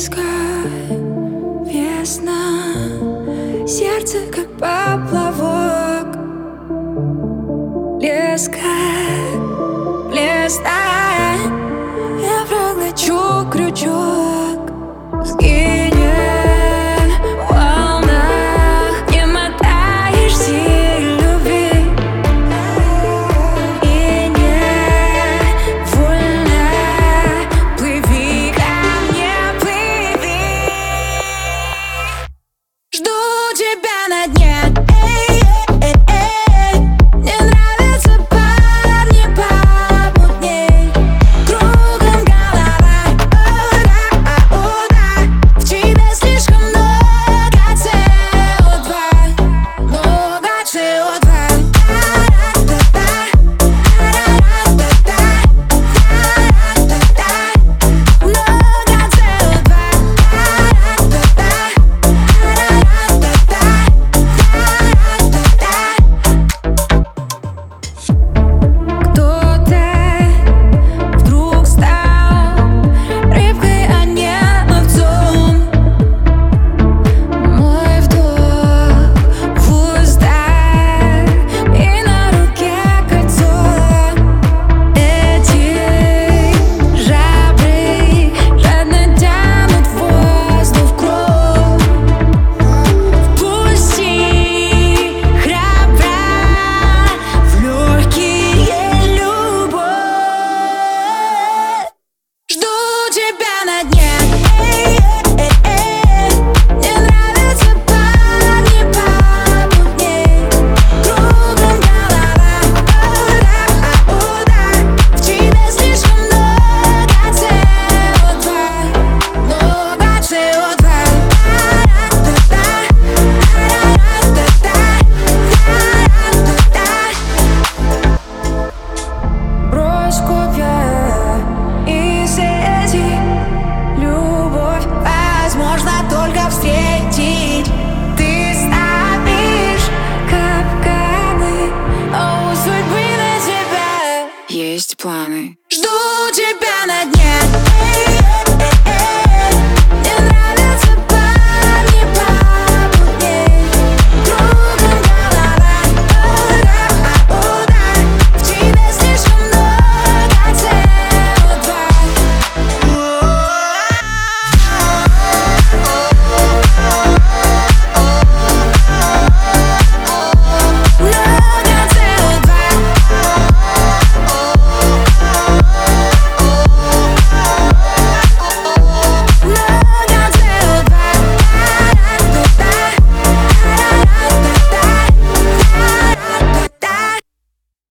Близко весна, сердце как поплавок. Леска, листая, я проглочу крючок. Сгинет в волнах, не мотаешься любви, и невольно плыви ко мне, плыви. Жду тебя на дне. Мне нравятся парни помутней, кругом голова, о да. В тебе слишком много CO2, много CO2. Есть планы.